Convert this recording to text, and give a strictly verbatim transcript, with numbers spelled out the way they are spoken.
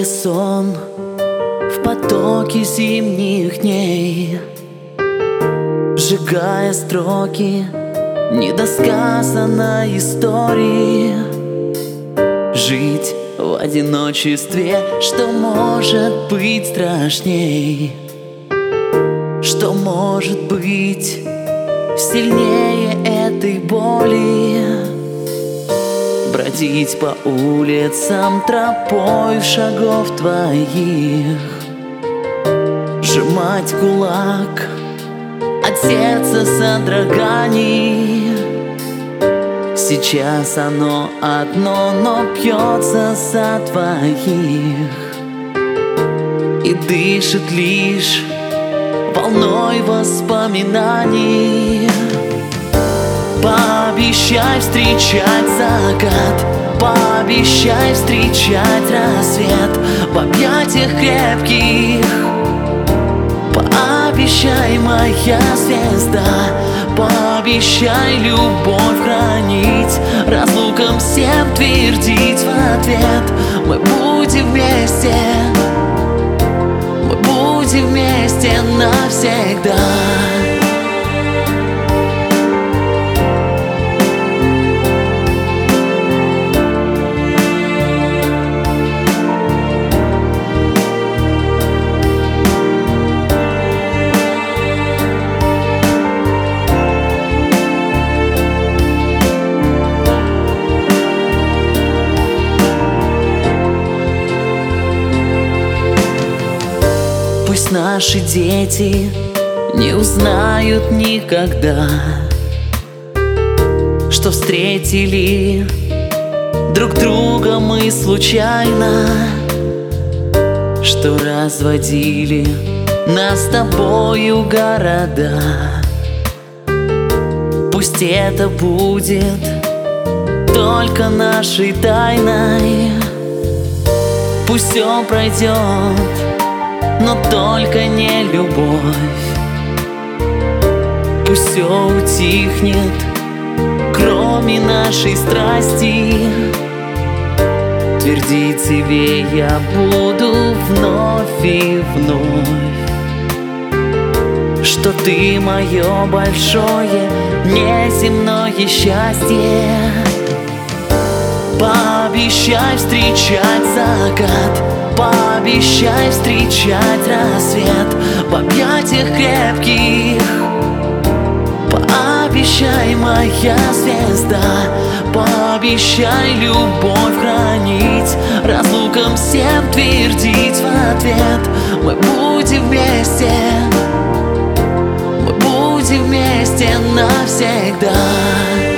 Яркий сон в потоке зимних дней, сжигая строки недосказанной истории. Жить в одиночестве, что может быть страшней? Что может быть сильнее этой боли? Бродить по улицам тропой шагов твоих, сжимать кулак от сердца содроганий. Сейчас оно одно, но пьется за твоих и дышит лишь волной воспоминаний. Пообещай встречать закат, пообещай встречать рассвет в объятиях крепких. Пообещай, моя звезда, пообещай любовь хранить, разлукам всем твердить в ответ: мы будем вместе, мы будем вместе навсегда. Пусть наши дети не узнают никогда, что встретили друг друга мы случайно, что разводили нас с тобою города. Пусть это будет только нашей тайной, пусть все пройдет, но только не любовь. Пусть все утихнет, кроме нашей страсти. Твердить тебе я буду вновь и вновь, что ты мое большое неземное счастье. Пообещай встречать закат, пообещай встречать рассвет в объятиях крепких. Пообещай, моя звезда, пообещай любовь хранить, разлукам всем твердить в ответ: мы будем вместе, мы будем вместе навсегда.